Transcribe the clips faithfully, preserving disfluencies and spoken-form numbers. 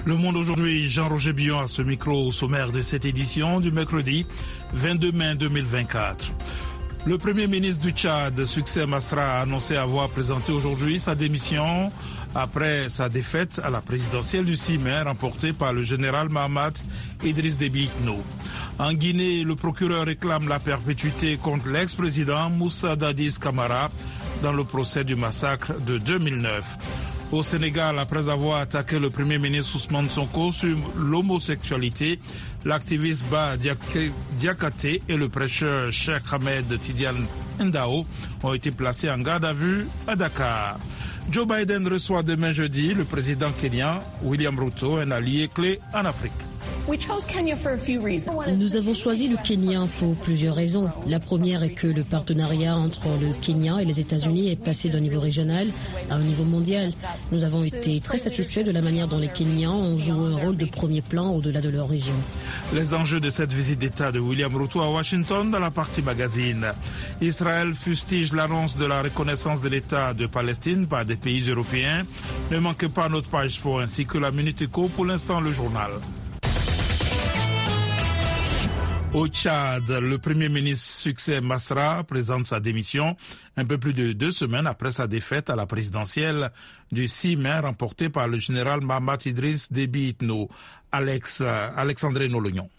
Le Monde aujourd'hui, Jean-Roger Billon à ce micro au sommaire de cette édition du mercredi vingt-deux mai deux mille vingt-quatre. Le Premier ministre du Tchad, Succès Masra, a annoncé avoir présenté aujourd'hui sa démission après sa défaite à la présidentielle du six mai remportée par le général Mahamat Idriss Déby Itno. En Guinée, le procureur réclame la perpétuité contre l'ex-président Moussa Dadis Camara dans le procès du massacre de deux mille neuf. Au Sénégal, après avoir attaqué le Premier ministre Ousmane Sonko sur l'homosexualité, l'activiste Bah Diakhaté et le prêcheur Cheikh Ahmed Tidiane Ndao ont été placés en garde à vue à Dakar. Joe Biden reçoit demain jeudi le président kenyan William Ruto, un allié clé en Afrique. Nous avons choisi le Kenya pour plusieurs raisons. La première est que le partenariat entre le Kenya et les États-Unis est passé d'un niveau régional à un niveau mondial. Nous avons été très satisfaits de la manière dont les Kenyans ont joué un rôle de premier plan au-delà de leur région. Les enjeux de cette visite d'État de William Ruto à Washington dans la partie magazine. Israël fustige l'annonce de la reconnaissance de l'État de Palestine par des pays européens. Ne manquez pas notre page sport ainsi que la Minute Éco, pour l'instant le journal. Au Tchad, le Premier ministre Succès Masra présente sa démission un peu plus de deux semaines après sa défaite à la présidentielle du six mai remportée par le général Mahamat Idriss Déby Itno. Alex, Alexandre Nolognon.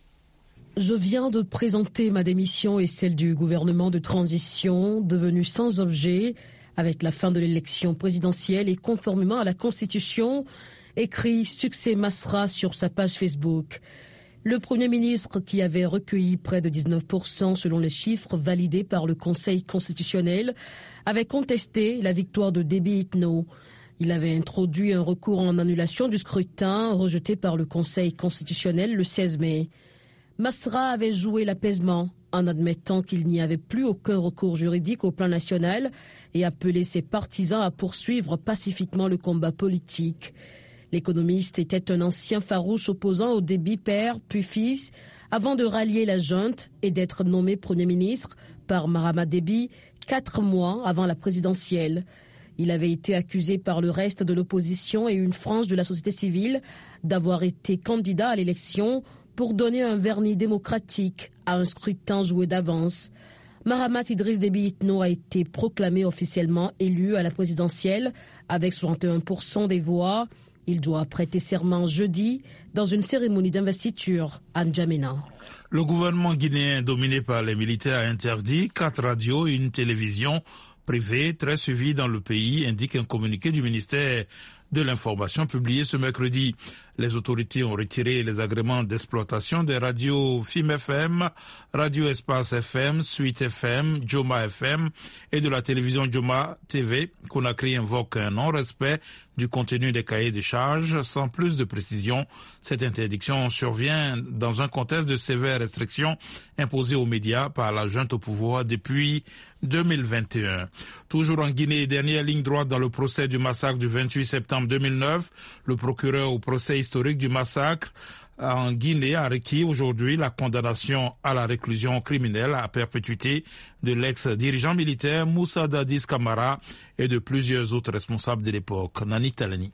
Je viens de présenter ma démission et celle du gouvernement de transition devenu sans objet avec la fin de l'élection présidentielle et conformément à la Constitution, écrit Succès Masra sur sa page Facebook. Le Premier ministre, qui avait recueilli près de dix-neuf pour cent selon les chiffres validés par le Conseil constitutionnel, avait contesté la victoire de Déby Itno. Il avait introduit un recours en annulation du scrutin rejeté par le Conseil constitutionnel le seize mai. Masra avait joué l'apaisement en admettant qu'il n'y avait plus aucun recours juridique au plan national et appelé ses partisans à poursuivre pacifiquement le combat politique. L'économiste était un ancien farouche opposant au Déby père puis fils avant de rallier la junte et d'être nommé Premier ministre par Mahamat Déby quatre mois avant la présidentielle. Il avait été accusé par le reste de l'opposition et une frange de la société civile d'avoir été candidat à l'élection pour donner un vernis démocratique à un scrutin joué d'avance. Mahamat Idriss Déby Itno a été proclamé officiellement élu à la présidentielle avec soixante et un pour cent des voix. Il doit prêter serment jeudi dans une cérémonie d'investiture à N'Djamena. Le gouvernement guinéen dominé par les militaires a interdit quatre radios et une télévision privée très suivie dans le pays, indique un communiqué du ministère de l'Information publié ce mercredi. Les autorités ont retiré les agréments d'exploitation des radios F I M F M, Radio Espace F M, Suite F M, Joma F M et de la télévision Joma T V. Conakry invoque un non-respect du contenu des cahiers de charges. Sans plus de précision, cette interdiction survient dans un contexte de sévères restrictions imposées aux médias par la junte au pouvoir depuis deux mille vingt et un. Toujours en Guinée, dernière ligne droite dans le procès du massacre du vingt-huit septembre deux mille neuf, le procureur au procès historique du massacre en Guinée a requis aujourd'hui la condamnation à la réclusion criminelle à perpétuité de l'ex-dirigeant militaire Moussa Dadis Camara et de plusieurs autres responsables de l'époque. Nani Talani.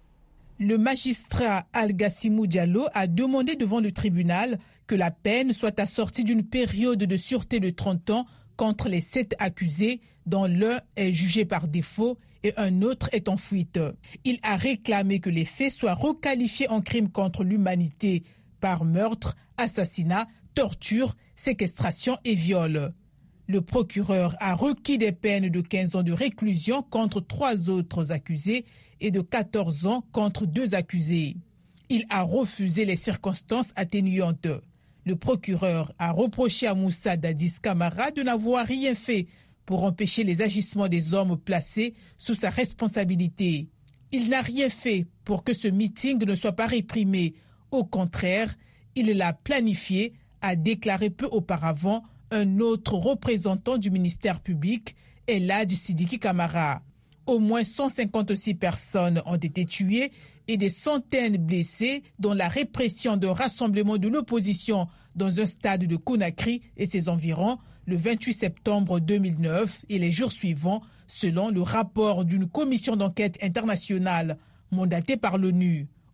Le magistrat Al-Gassimou Diallo a demandé devant le tribunal que la peine soit assortie d'une période de sûreté de trente ans contre les sept accusés, dont l'un est jugé par défaut et un autre est en fuite. Il a réclamé que les faits soient requalifiés en crimes contre l'humanité par meurtre, assassinat, torture, séquestration et viol. Le procureur a requis des peines de quinze ans de réclusion contre trois autres accusés et de quatorze ans contre deux accusés. Il a refusé les circonstances atténuantes. Le procureur a reproché à Moussa Dadis Camara de n'avoir rien fait pour empêcher les agissements des hommes placés sous sa responsabilité. Il n'a rien fait pour que ce meeting ne soit pas réprimé. Au contraire, il l'a planifié, a déclaré peu auparavant un autre représentant du ministère public, Eladj Sidiki Camara. Au moins cent cinquante-six personnes ont été tuées et des centaines blessées, dont la répression d'un rassemblement de l'opposition dans un stade de Conakry et ses environs le vingt-huit septembre deux mille neuf et les jours suivants, selon le rapport d'une commission d'enquête internationale mandatée par l'ONU.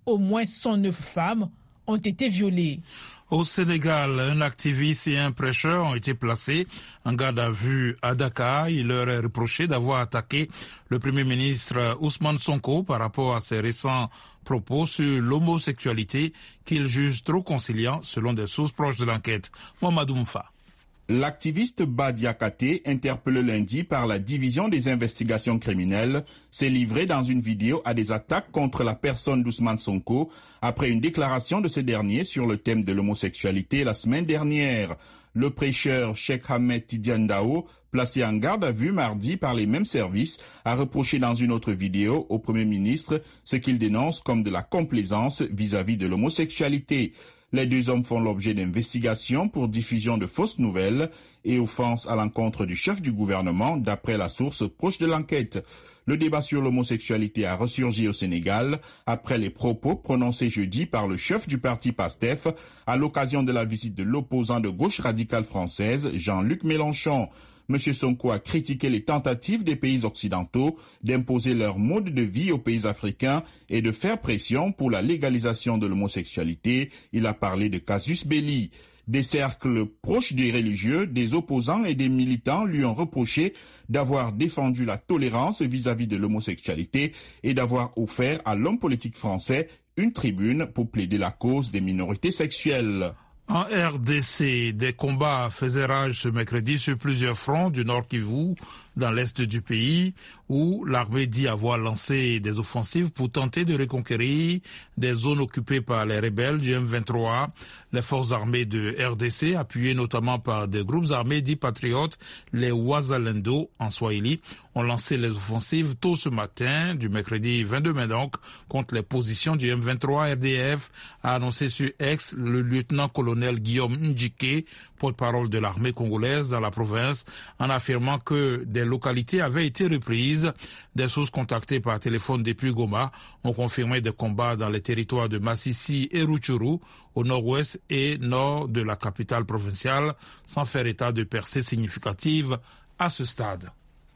Au moins cent neuf femmes ont été violées. Au Sénégal, un activiste et un prêcheur ont été placés en garde à vue à Dakar. Il leur est reproché d'avoir attaqué le Premier ministre Ousmane Sonko par rapport à ses récents propos sur l'homosexualité qu'il juge trop conciliant selon des sources proches de l'enquête. Mamadou Moufa. L'activiste Badia Kate, interpellé lundi par la division des investigations criminelles, s'est livré dans une vidéo à des attaques contre la personne d'Ousmane Sonko après une déclaration de ce dernier sur le thème de l'homosexualité la semaine dernière. Le prêcheur Cheikh Ahmed Tidiane Dao, placé en garde à vue mardi par les mêmes services, a reproché dans une autre vidéo au Premier ministre ce qu'il dénonce comme de la complaisance vis-à-vis de l'homosexualité. Les deux hommes font l'objet d'investigations pour diffusion de fausses nouvelles et offense à l'encontre du chef du gouvernement, d'après la source proche de l'enquête. Le débat sur l'homosexualité a ressurgi au Sénégal après les propos prononcés jeudi par le chef du parti PASTEF à l'occasion de la visite de l'opposant de gauche radicale française, Jean-Luc Mélenchon. M. Sonko a critiqué les tentatives des pays occidentaux d'imposer leur mode de vie aux pays africains et de faire pression pour la légalisation de l'homosexualité. Il a parlé de casus belli. Des cercles proches des religieux, des opposants et des militants lui ont reproché d'avoir défendu la tolérance vis-à-vis de l'homosexualité et d'avoir offert à l'homme politique français une tribune pour plaider la cause des minorités sexuelles. En R D C, des combats faisaient rage ce mercredi sur plusieurs fronts du Nord Kivu, dans l'est du pays, où l'armée dit avoir lancé des offensives pour tenter de reconquérir des zones occupées par les rebelles du M vingt-trois. Les forces armées de R D C, appuyées notamment par des groupes armés dits patriotes, les Wazalendo en Swahili, ont lancé les offensives tôt ce matin, du mercredi vingt-deux mai donc, contre les positions du M vingt-trois. R D F a annoncé sur X le lieutenant-colonel Guillaume Ndjike, porte-parole de l'armée congolaise dans la province, en affirmant que des localités avaient été reprises. Des sources contactées par téléphone depuis Goma ont confirmé des combats dans les territoires de Massissi et Rutshuru, au nord-ouest et nord de la capitale provinciale, sans faire état de percées significatives à ce stade.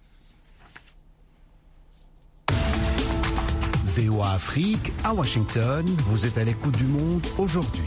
V O A Afrique, à Washington, vous êtes à l'écoute du monde aujourd'hui.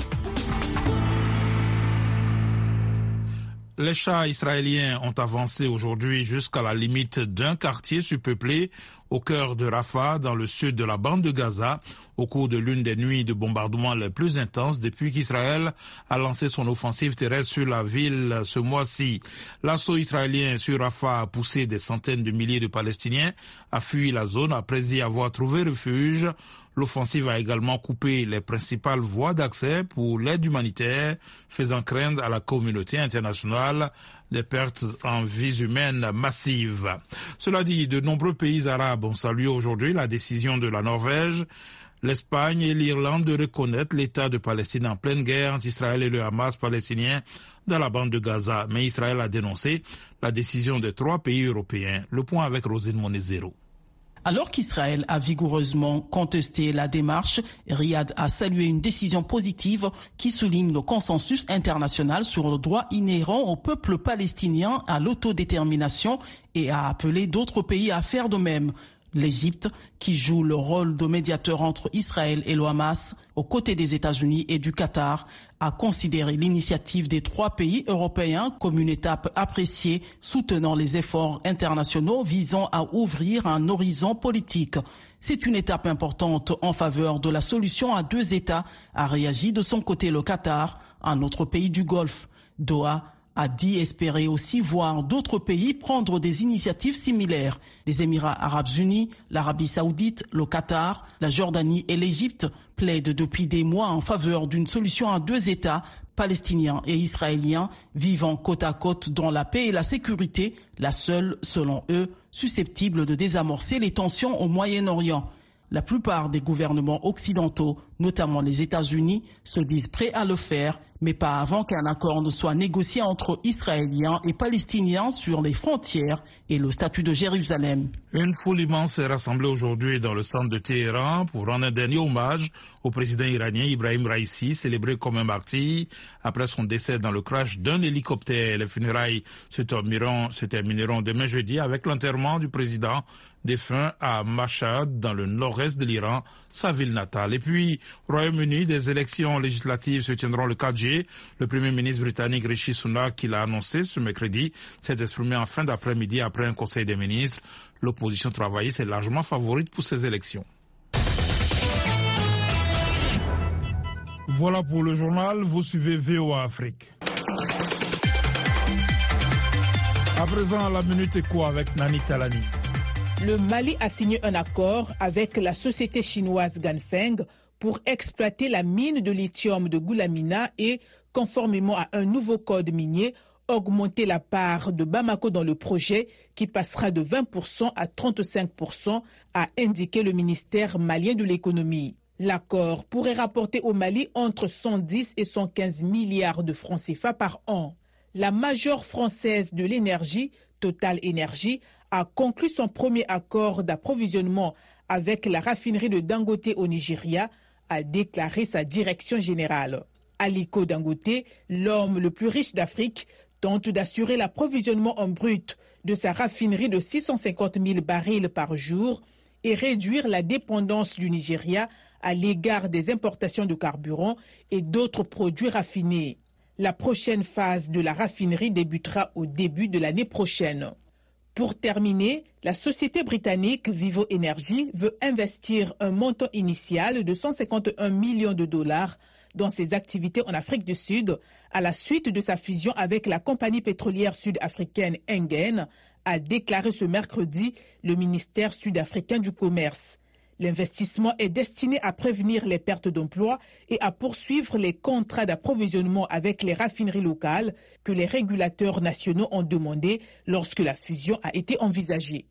Les chars israéliens ont avancé aujourd'hui jusqu'à la limite d'un quartier surpeuplé au cœur de Rafah, dans le sud de la bande de Gaza, au cours de l'une des nuits de bombardement les plus intenses depuis qu'Israël a lancé son offensive terrestre sur la ville ce mois-ci. L'assaut israélien sur Rafah a poussé des centaines de milliers de Palestiniens à fuir la zone après y avoir trouvé refuge. L'offensive a également coupé les principales voies d'accès pour l'aide humanitaire, faisant craindre à la communauté internationale des pertes en vies humaines massives. Cela dit, de nombreux pays arabes ont salué aujourd'hui la décision de la Norvège, l'Espagne et l'Irlande de reconnaître l'État de Palestine en pleine guerre entre Israël et le Hamas palestinien dans la bande de Gaza. Mais Israël a dénoncé la décision des trois pays européens. Le point avec Rosine Monezero. Alors qu'Israël a vigoureusement contesté la démarche, Riyad a salué une décision positive qui souligne le consensus international sur le droit inhérent au peuple palestinien à l'autodétermination et a appelé d'autres pays à faire de même. L'Égypte, qui joue le rôle de médiateur entre Israël et le Hamas, aux côtés des États-Unis et du Qatar, a considéré l'initiative des trois pays européens comme une étape appréciée, soutenant les efforts internationaux visant à ouvrir un horizon politique. C'est une étape importante en faveur de la solution à deux États, a réagi de son côté le Qatar, un autre pays du Golfe. Doha a dit espérer aussi voir d'autres pays prendre des initiatives similaires. Les Émirats arabes unis, l'Arabie saoudite, le Qatar, la Jordanie et l'Égypte plaident depuis des mois en faveur d'une solution à deux États, palestiniens et israéliens, vivant côte à côte dans la paix et la sécurité, la seule, selon eux, susceptible de désamorcer les tensions au Moyen-Orient. La plupart des gouvernements occidentaux, notamment les États-Unis, se disent prêts à le faire, mais pas avant qu'un accord ne soit négocié entre Israéliens et Palestiniens sur les frontières et le statut de Jérusalem. Une foule immense est rassemblée aujourd'hui dans le centre de Téhéran pour rendre un dernier hommage au président iranien Ibrahim Raïssi, célébré comme un martyr après son décès dans le crash d'un hélicoptère. Les funérailles se termineront, se termineront demain jeudi avec l'enterrement du président défunt à Mashhad, dans le nord-est de l'Iran, sa ville natale. Et puis, Au Royaume-Uni, des élections législatives se tiendront le quatre juillet. Le Premier ministre britannique Rishi Sunak, qui l'a annoncé ce mercredi, s'est exprimé en fin d'après-midi après un conseil des ministres. L'opposition travailliste est largement favorite pour ces élections. Voilà pour le journal, vous suivez V O A Afrique. À présent, la Minute Éco avec Nani Talani. Le Mali a signé un accord avec la société chinoise Ganfeng pour exploiter la mine de lithium de Goulamina et, conformément à un nouveau code minier, augmenter la part de Bamako dans le projet qui passera de vingt pour cent à trente-cinq pour cent, a indiqué le ministère malien de l'économie. L'accord pourrait rapporter au Mali entre cent dix et cent quinze milliards de francs C F A par an. La major française de l'énergie, Total Énergie, a conclu son premier accord d'approvisionnement avec la raffinerie de Dangote au Nigeria, a déclaré sa direction générale. Aliko Dangote, l'homme le plus riche d'Afrique, tente d'assurer l'approvisionnement en brut de sa raffinerie de six cent cinquante mille barils par jour et réduire la dépendance du Nigeria à l'égard des importations de carburant et d'autres produits raffinés. La prochaine phase de la raffinerie débutera au début de l'année prochaine. Pour terminer, la société britannique Vivo Energy veut investir un montant initial de cent cinquante et un millions de dollars dans ses activités en Afrique du Sud à la suite de sa fusion avec la compagnie pétrolière sud-africaine Engen, a déclaré ce mercredi le ministère sud-africain du Commerce. L'investissement est destiné à prévenir les pertes d'emplois et à poursuivre les contrats d'approvisionnement avec les raffineries locales que les régulateurs nationaux ont demandé lorsque la fusion a été envisagée.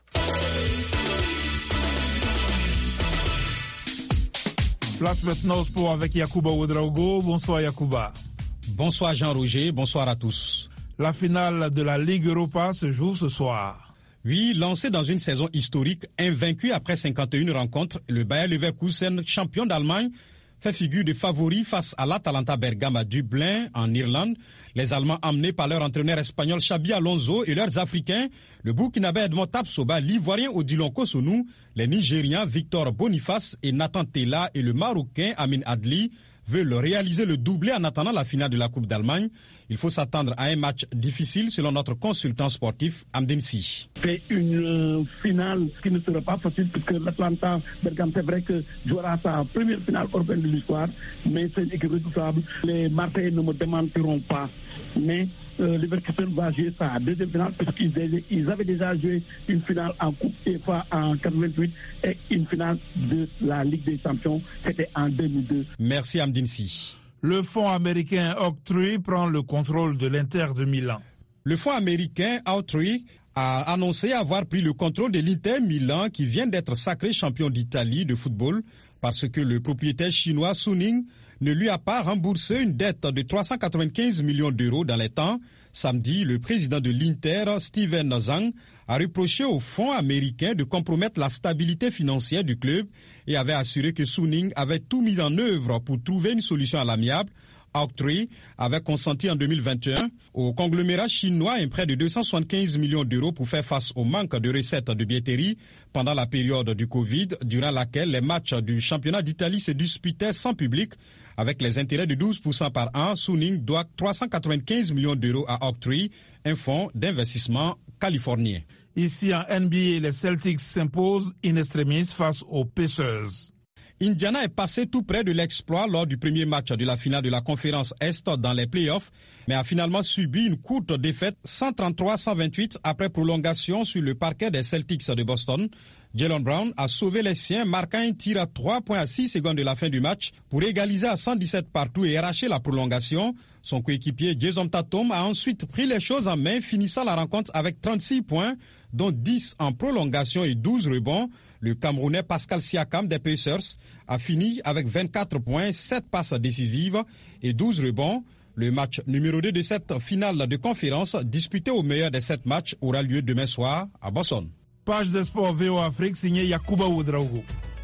Place maintenant au sport avec Yacouba Ouedraogo. Bonsoir Yacouba. Bonsoir Jean-Roger, bonsoir à tous. La finale de la Ligue Europa se joue ce soir. Oui, lancé dans une saison historique, invaincu après cinquante et une rencontres, le Bayer Leverkusen, champion d'Allemagne, fait figure de favori face à l'Atalanta Bergame à Dublin, en Irlande. Les Allemands emmenés par leur entraîneur espagnol Xabi Alonso et leurs Africains, le Burkinabé Edmond Tapsoba, l'Ivoirien Odilon Kosonou, les Nigériens Victor Boniface et Nathan Tella et le Marocain Amin Adli veulent réaliser le doublé en attendant la finale de la Coupe d'Allemagne. Il faut s'attendre à un match difficile selon notre consultant sportif Amdine Si. C'est une euh, finale qui ne sera pas facile puisque l'Atalanta Bergame, c'est vrai que jouera sa première finale européenne de l'histoire, mais c'est une équipe redoutable. Les Marseillais ne me démentiront pas, mais euh, Leverkusen va jouer sa deuxième finale puisqu'ils ils avaient déjà joué une finale en Coupe UEFA en quatre-vingt-huit et une finale de la Ligue des Champions, c'était en deux mille deux. Merci Amdine Si. Le fonds américain Oaktree prend le contrôle de l'Inter de Milan. Le fonds américain Oaktree a annoncé avoir pris le contrôle de l'Inter Milan qui vient d'être sacré champion d'Italie de football parce que le propriétaire chinois Suning ne lui a pas remboursé une dette de trois cent quatre-vingt-quinze millions d'euros dans les temps. Samedi, le président de l'Inter, Steven Zhang, a reproché au fonds américain de compromettre la stabilité financière du club et avait assuré que Suning avait tout mis en œuvre pour trouver une solution à l'amiable. Oaktree avait consenti en deux mille vingt et un au conglomérat chinois un prêt de deux cent soixante-quinze millions d'euros pour faire face au manque de recettes de billetterie pendant la période du Covid, durant laquelle les matchs du championnat d'Italie se disputaient sans public. Avec les intérêts de douze pour cent par an, Suning doit trois cent quatre-vingt-quinze millions d'euros à Oaktree, un fonds d'investissement californien. Ici en N B A, les Celtics s'imposent in extremis face aux Pacers. Indiana est passé tout près de l'exploit lors du premier match de la finale de la conférence Est dans les playoffs, mais a finalement subi une courte défaite cent trente-trois à cent vingt-huit après prolongation sur le parquet des Celtics de Boston. Jaylen Brown a sauvé les siens, marquant un tir à trois points à six secondes de la fin du match pour égaliser à cent dix-sept partout et arracher la prolongation. Son coéquipier Jason Tatum a ensuite pris les choses en main, finissant la rencontre avec trente-six points, dont dix en prolongation et douze rebonds. Le Camerounais Pascal Siakam des Pacers a fini avec vingt-quatre points, sept passes décisives et douze rebonds. Le match numéro deux de cette finale de conférence, disputé au meilleur des sept matchs, aura lieu demain soir à Boston. Page des sports V O A Afrique, signé Yacouba Ouedraogo.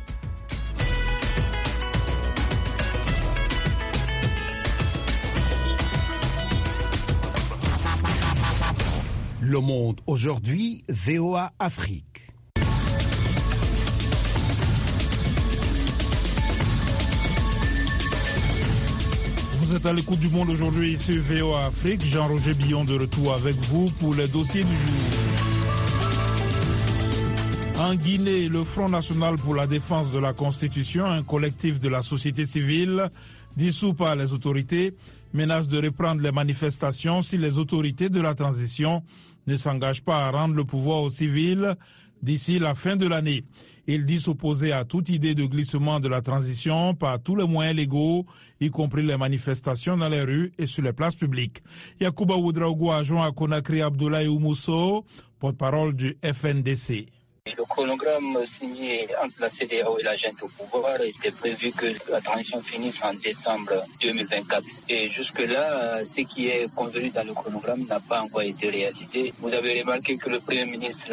Le Monde aujourd'hui, V O A Afrique. Vous êtes à l'écoute du Monde aujourd'hui sur V O A Afrique. Jean-Roger Billon de retour avec vous pour les dossiers du jour. En Guinée, le Front national pour la défense de la Constitution, un collectif de la société civile dissous par les autorités, menace de reprendre les manifestations si les autorités de la transition ne s'engagent pas à rendre le pouvoir aux civils d'ici la fin de l'année. Il dit s'opposer à toute idée de glissement de la transition par tous les moyens légaux, y compris les manifestations dans les rues et sur les places publiques. Yacouba Ouedraogo a joint à Conakry Abdoulaye Oumousso, porte-parole du F N D C. Le chronogramme signé entre la C D A O et la junte au pouvoir était prévu que la transition finisse en décembre deux mille vingt-quatre. Et jusque-là, ce qui est convenu dans le chronogramme n'a pas encore été réalisé. Vous avez remarqué que le Premier ministre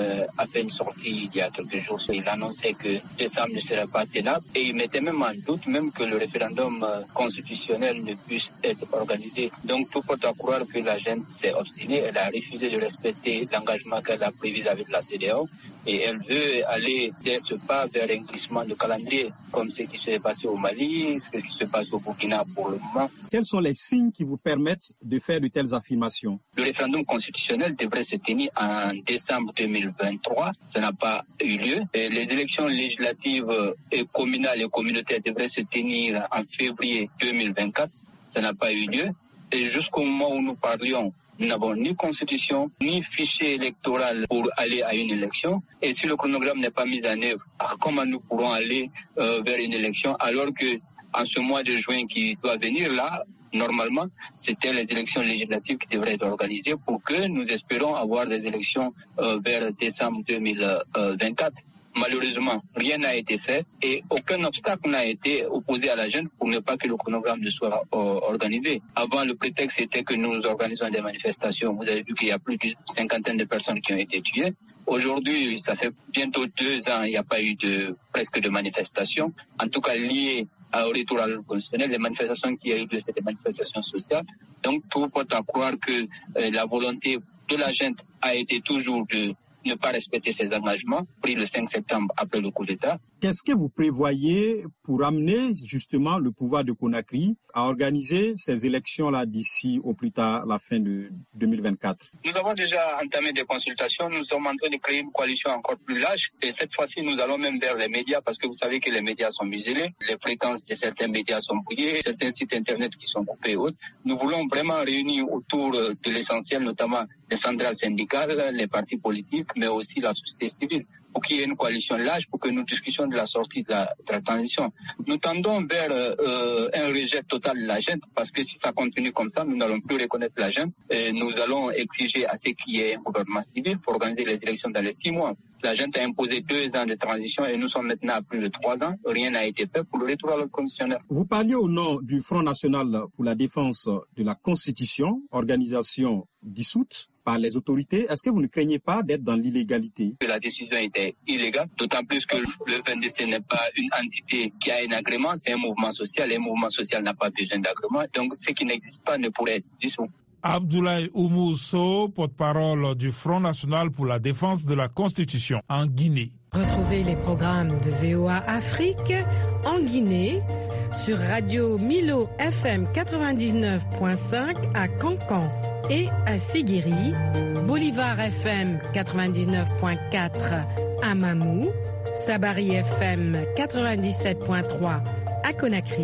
a fait une sortie il y a quelques jours. Il annonçait que décembre ne serait pas tenable et il mettait même en doute même que le référendum constitutionnel ne puisse être organisé. Donc tout porte à croire que la junte s'est obstinée. Elle a refusé de respecter l'engagement qu'elle a prévu avec la C D A O. Et elle veut aller dès ce pas vers un glissement de calendrier, comme ce qui s'est passé au Mali, ce qui se passe au Burkina pour le moment. Quels sont les signes qui vous permettent de faire de telles affirmations? Le référendum constitutionnel devrait se tenir en décembre deux mille vingt-trois. Ça n'a pas eu lieu. Et les élections législatives et communales et communautaires devraient se tenir en février deux mille vingt-quatre. Ça n'a pas eu lieu. Et jusqu'au moment où nous parlions, nous n'avons ni constitution, ni fichier électoral pour aller à une élection. Et si le chronogramme n'est pas mis en œuvre, comment nous pourrons aller euh, vers une élection alors que en ce mois de juin qui doit venir là, normalement, c'était les élections législatives qui devraient être organisées pour que nous espérons avoir des élections euh, vers décembre deux mille vingt-quatre. Malheureusement, rien n'a été fait et aucun obstacle n'a été opposé à la junte pour ne pas que le chronogramme ne soit euh, organisé. Avant, le prétexte était que nous organisons des manifestations. Vous avez vu qu'il y a plus d'une cinquantaine de personnes qui ont été tuées. Aujourd'hui, ça fait bientôt deux ans, il n'y a pas eu de presque de manifestations. En tout cas, liées au retour à l'ordre constitutionnel, les manifestations qui ont eu lieu, c'était des manifestations sociales. Donc, tout porte à croire que euh, la volonté de la junte a été toujours de ne pas respecter ses engagements pris le cinq septembre après le coup d'État. Qu'est-ce que vous prévoyez pour amener justement le pouvoir de Conakry à organiser ces élections-là d'ici au plus tard la fin de deux mille vingt-quatre? Nous avons déjà entamé des consultations. Nous sommes en train de créer une coalition encore plus large. Et cette fois-ci, nous allons même vers les médias parce que vous savez que les médias sont muselés. Les fréquences de certains médias sont brouillées. Certains sites Internet qui sont coupés et autres. Nous voulons vraiment réunir autour de l'essentiel, notamment les centrales syndicales, les partis politiques, mais aussi la société civile, pour qu'il y ait une coalition large, pour que nous discutions de la sortie de la, de la transition. Nous tendons vers euh, un rejet total de la junte, parce que si ça continue comme ça, nous n'allons plus reconnaître la junte. Et nous allons exiger à ce qu'il y ait un gouvernement civil pour organiser les élections dans les six mois. La junte a imposé deux ans de transition et nous sommes maintenant à plus de trois ans. Rien n'a été fait pour le retour à l'ordre constitutionnel. Vous parliez au nom du Front national pour la défense de la Constitution, organisation dissoute par les autorités. Est-ce que vous ne craignez pas d'être dans l'illégalité? La décision était illégale, d'autant plus que le F N D C n'est pas une entité qui a un agrément, c'est un mouvement social et un mouvement social n'a pas besoin d'agrément. Donc ce qui n'existe pas ne pourrait être dissous. Abdoulaye Oumousso, porte-parole du Front national pour la défense de la Constitution en Guinée. Retrouvez les programmes de V O A Afrique en Guinée sur Radio Milo F M quatre-vingt-dix-neuf point cinq à Cancan et à Séguéri, Bolivar F M quatre-vingt-dix-neuf point quatre à Mamou, Sabari F M quatre-vingt-dix-sept point trois à Conakry,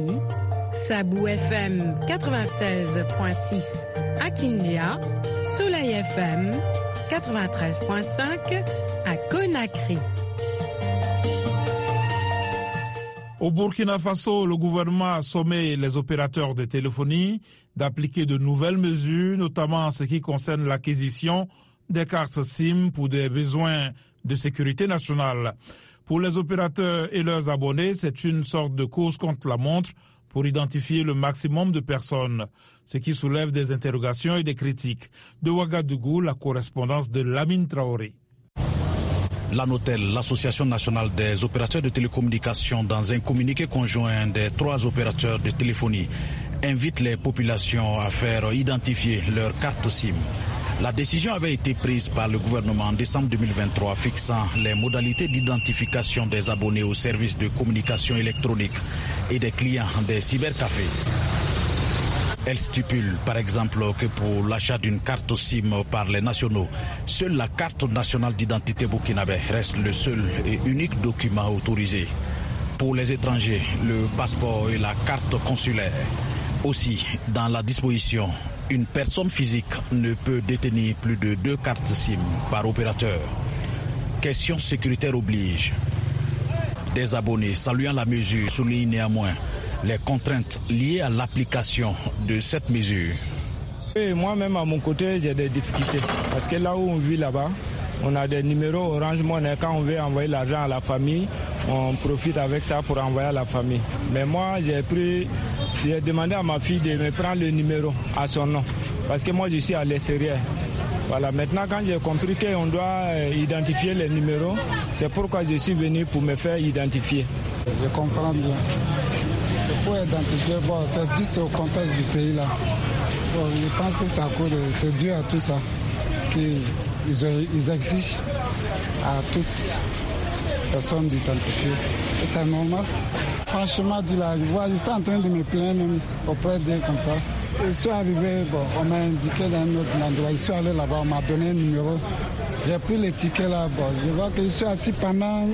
Sabou F M quatre-vingt-seize point six à Kindia, Soleil F M quatre-vingt-treize point cinq à Conakry. Au Burkina Faso, le gouvernement a sommé les opérateurs de téléphonie d'appliquer de nouvelles mesures, notamment en ce qui concerne l'acquisition des cartes SIM pour des besoins de sécurité nationale. Pour les opérateurs et leurs abonnés, c'est une sorte de course contre la montre pour identifier le maximum de personnes, ce qui soulève des interrogations et des critiques. De Ouagadougou, la correspondance de Lamine Traoré. L'ANOTEL, l'Association nationale des opérateurs de télécommunications, dans un communiqué conjoint des trois opérateurs de téléphonie, invite les populations à faire identifier leur carte SIM. La décision avait été prise par le gouvernement en décembre deux mille vingt-trois, fixant les modalités d'identification des abonnés aux services de communication électronique et des clients des cybercafés. Elle stipule par exemple que pour l'achat d'une carte SIM par les nationaux, seule la carte nationale d'identité burkinabé reste le seul et unique document autorisé. Pour les étrangers, le passeport et la carte consulaire. Aussi, dans la disposition, une personne physique ne peut détenir plus de deux cartes SIM par opérateur. Question sécuritaire oblige. Des abonnés saluant la mesure soulignent néanmoins les contraintes liées à l'application de cette mesure. Et moi-même, à mon côté, j'ai des difficultés. Parce que là où on vit là-bas, on a des numéros Orange Money. Quand on veut envoyer l'argent à la famille, on profite avec ça pour envoyer à la famille. Mais moi, j'ai pris, j'ai demandé à ma fille de me prendre le numéro à son nom. Parce que moi, je suis à l'extérieur. Voilà, maintenant, quand j'ai compris qu'on doit identifier les numéros, c'est pourquoi je suis venu pour me faire identifier. Je comprends bien. C'est pour identifier, bon, c'est dû au contexte du pays là. Bon, je pense que c'est, à cause de, c'est dû à tout ça. Qu'ils ils exigent à toute personne d'identifier. Et c'est normal. Franchement, dit là, j'étais en train de me plaindre même auprès d'eux comme ça. Je suis arrivé, bon, on m'a indiqué dans un autre endroit. Je suis allé là-bas, on m'a donné un numéro. J'ai pris les tickets là, bon, je vois que je suis assis pendant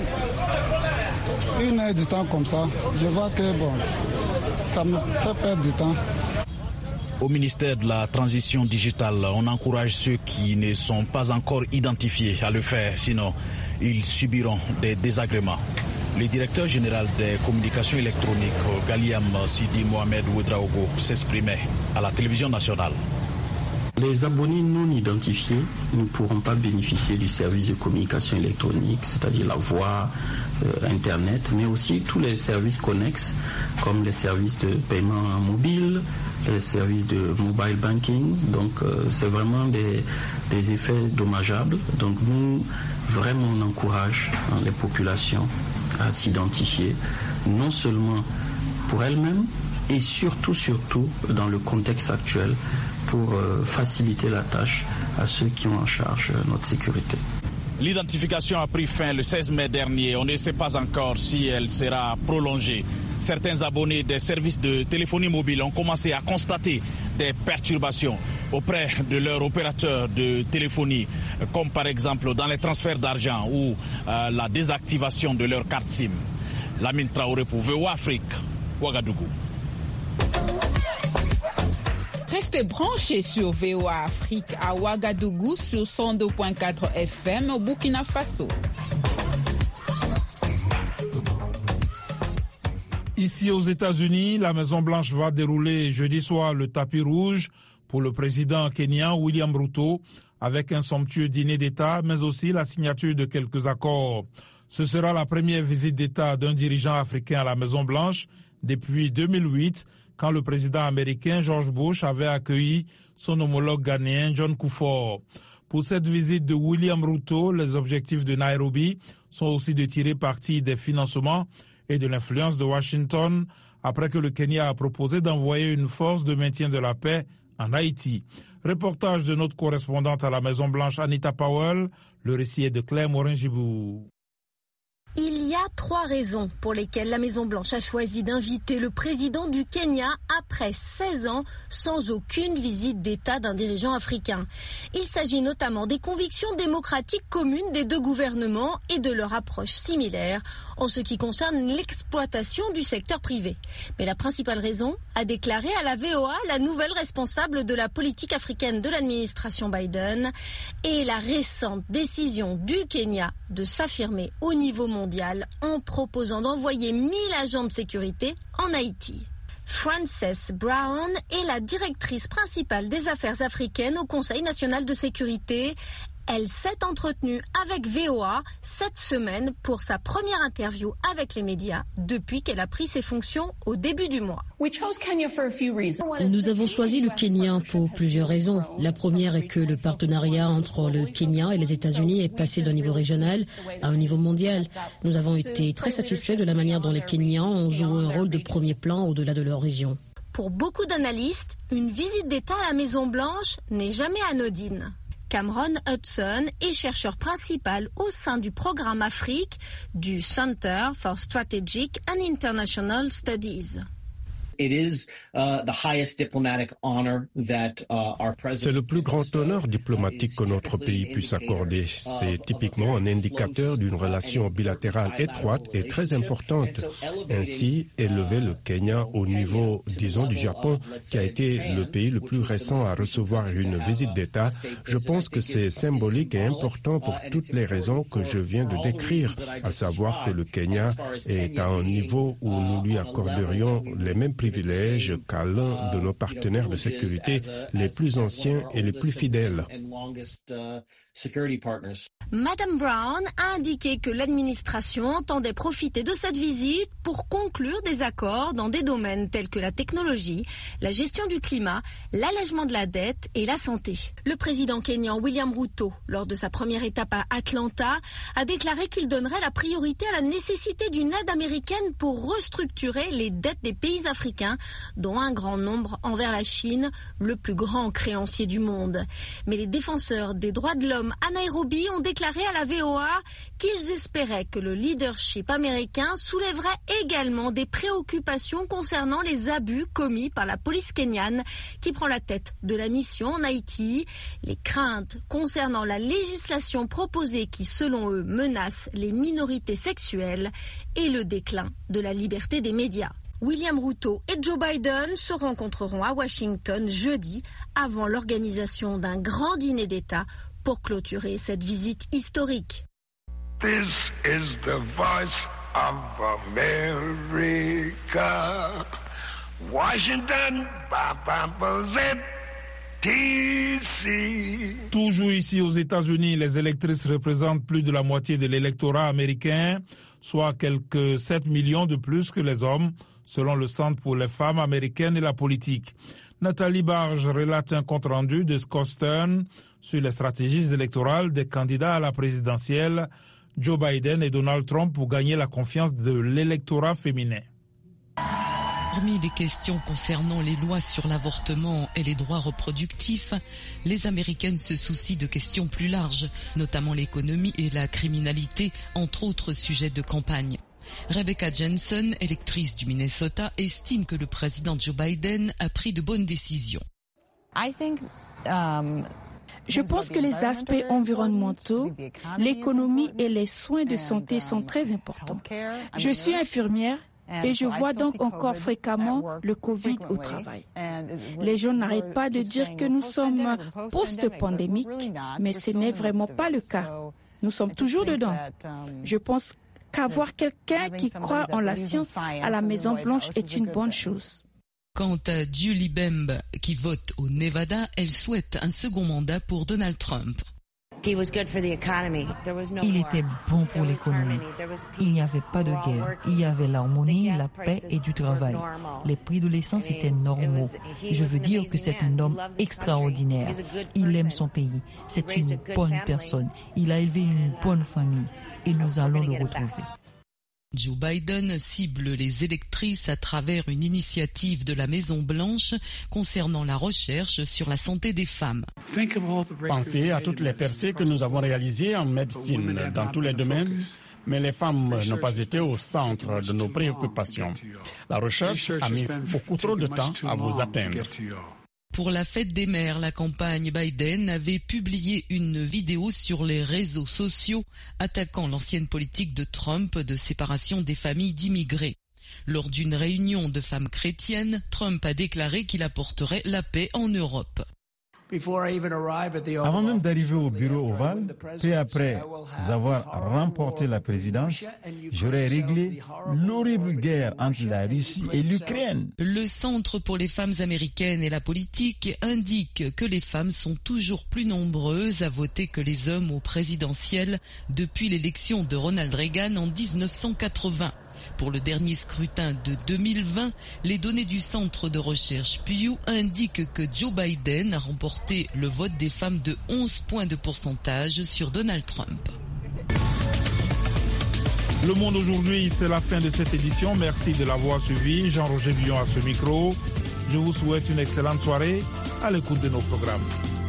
une heure du temps comme ça. Je vois que bon, ça me fait perdre du temps. Au ministère de la Transition digitale, on encourage ceux qui ne sont pas encore identifiés à le faire, sinon ils subiront des désagréments. Le directeur général des communications électroniques, Galiam Sidi Mohamed Ouedraogo, s'exprimait à la télévision nationale. Les abonnés non identifiés ne pourront pas bénéficier du service de communication électronique, c'est-à-dire la voix, euh, Internet, mais aussi tous les services connexes, comme les services de paiement mobile, les services de mobile banking. Donc euh, c'est vraiment des, des effets dommageables. Donc nous, vraiment, on encourage hein, les populations à s'identifier, non seulement pour elles-mêmes, et surtout, surtout, dans le contexte actuel, pour euh, faciliter la tâche à ceux qui ont en charge euh, notre sécurité. L'identification a pris fin le seize mai dernier. On ne sait pas encore si elle sera prolongée. Certains abonnés des services de téléphonie mobile ont commencé à constater des perturbations auprès de leur opérateur de téléphonie, comme par exemple dans les transferts d'argent ou euh, la désactivation de leur carte SIM. Lamine Traoré pour V O A Afrique, Ouagadougou. Restez branchés sur V O A Afrique à Ouagadougou sur cent deux virgule quatre F M au Burkina Faso. Ici aux États-Unis, la Maison-Blanche va dérouler jeudi soir le tapis rouge pour le président kenyan William Ruto avec un somptueux dîner d'État, mais aussi la signature de quelques accords. Ce sera la première visite d'État d'un dirigeant africain à la Maison-Blanche depuis deux mille huit, quand le président américain George Bush avait accueilli son homologue ghanéen John Kufuor. Pour cette visite de William Ruto, les objectifs de Nairobi sont aussi de tirer parti des financements et de l'influence de Washington, après que le Kenya a proposé d'envoyer une force de maintien de la paix en Haïti. Reportage de notre correspondante à la Maison-Blanche, Anita Powell. Le récit est de Claire Morin-Gibou. Il y a trois raisons pour lesquelles la Maison-Blanche a choisi d'inviter le président du Kenya après seize ans sans aucune visite d'État d'un dirigeant africain. Il s'agit notamment des convictions démocratiques communes des deux gouvernements et de leur approche similaire en ce qui concerne l'exploitation du secteur privé. Mais la principale raison, a déclaré à la V O A la nouvelle responsable de la politique africaine de l'administration Biden, est la récente décision du Kenya de s'affirmer au niveau mondial en proposant d'envoyer mille agents de sécurité en Haïti. Frances Brown est la directrice principale des affaires africaines au Conseil national de sécurité. Elle s'est entretenue avec V O A cette semaine pour sa première interview avec les médias depuis qu'elle a pris ses fonctions au début du mois. Nous avons choisi le Kenya pour plusieurs raisons. La première est que le partenariat entre le Kenya et les États-Unis est passé d'un niveau régional à un niveau mondial. Nous avons été très satisfaits de la manière dont les Kenyans ont joué un rôle de premier plan au-delà de leur région. Pour beaucoup d'analystes, une visite d'État à la Maison-Blanche n'est jamais anodine. Cameron Hudson est chercheur principal au sein du programme Afrique du Center for Strategic and International Studies. C'est le plus grand honneur diplomatique que notre pays puisse accorder. C'est typiquement un indicateur d'une relation bilatérale étroite et très importante. Ainsi, élever le Kenya au niveau, disons, du Japon, qui a été le pays le plus récent à recevoir une visite d'État, je pense que c'est symbolique et important pour toutes les raisons que je viens de décrire, à savoir que le Kenya est à un niveau où nous lui accorderions les mêmes privilèges qu'à l'un de nos partenaires de sécurité les plus anciens et les plus fidèles. Madame Brown a indiqué que l'administration entendait profiter de cette visite pour conclure des accords dans des domaines tels que la technologie, la gestion du climat, l'allègement de la dette et la santé. Le président kényan William Ruto, lors de sa première étape à Atlanta, a déclaré qu'il donnerait la priorité à la nécessité d'une aide américaine pour restructurer les dettes des pays africains, dont un grand nombre envers la Chine, le plus grand créancier du monde. Mais les défenseurs des droits de l'homme à Nairobi ont déclaré à la V O A qu'ils espéraient que le leadership américain soulèverait également des préoccupations concernant les abus commis par la police kenyane qui prend la tête de la mission en Haïti, les craintes concernant la législation proposée qui, selon eux, menace les minorités sexuelles et le déclin de la liberté des médias. William Ruto et Joe Biden se rencontreront à Washington jeudi avant l'organisation d'un grand dîner d'État pour clôturer cette visite historique. This is the voice of America. Washington, D C. Toujours ici aux États-Unis, les électrices représentent plus de la moitié de l'électorat américain, soit quelques sept millions de plus que les hommes, selon le Centre pour les femmes américaines et la politique. Nathalie Barge relate un compte-rendu de Scott Stern sur les stratégies électorales des candidats à la présidentielle, Joe Biden et Donald Trump, pour gagner la confiance de l'électorat féminin. Parmi les questions concernant les lois sur l'avortement et les droits reproductifs, les Américaines se soucient de questions plus larges, notamment l'économie et la criminalité, entre autres sujets de campagne. Rebecca Jensen, électrice du Minnesota, estime que le président Joe Biden a pris de bonnes décisions. I think, um... Je pense que les aspects environnementaux, l'économie et les soins de santé sont très importants. Je suis infirmière et je vois donc encore fréquemment le Covid au travail. Les gens n'arrêtent pas de dire que nous sommes post-pandémiques, mais ce n'est vraiment pas le cas. Nous sommes toujours dedans. Je pense qu'avoir quelqu'un qui croit en la science à la Maison-Blanche est une bonne chose. Quant à Julie Bembe, qui vote au Nevada, elle souhaite un second mandat pour Donald Trump. Il était bon pour l'économie. Il n'y avait pas de guerre. Il y avait l'harmonie, la paix et du travail. Les prix de l'essence étaient normaux. Je veux dire que c'est un homme extraordinaire. Il aime son pays. C'est une bonne personne. Il a élevé une bonne famille. Et nous allons le retrouver. Joe Biden cible les électrices à travers une initiative de la Maison-Blanche concernant la recherche sur la santé des femmes. Pensez à toutes les percées que nous avons réalisées en médecine dans tous les domaines, mais les femmes n'ont pas été au centre de nos préoccupations. La recherche a mis beaucoup trop de temps à vous atteindre. Pour la fête des mères, la campagne Biden avait publié une vidéo sur les réseaux sociaux attaquant l'ancienne politique de Trump de séparation des familles d'immigrés. Lors d'une réunion de femmes chrétiennes, Trump a déclaré qu'il apporterait la paix en Europe. Avant même d'arriver au bureau ovale, peu après avoir remporté la présidence, j'aurais réglé l'horrible guerre entre la Russie et l'Ukraine. Le Centre pour les femmes américaines et la politique indique que les femmes sont toujours plus nombreuses à voter que les hommes au présidentiel depuis l'élection de Ronald Reagan en dix-neuf cent quatre-vingts. Pour le dernier scrutin de deux mille vingt, les données du centre de recherche Pew indiquent que Joe Biden a remporté le vote des femmes de onze points de pourcentage sur Donald Trump. Le Monde aujourd'hui, c'est la fin de cette édition. Merci de l'avoir suivi. Jean-Roger Billon à ce micro. Je vous souhaite une excellente soirée à l'écoute de nos programmes.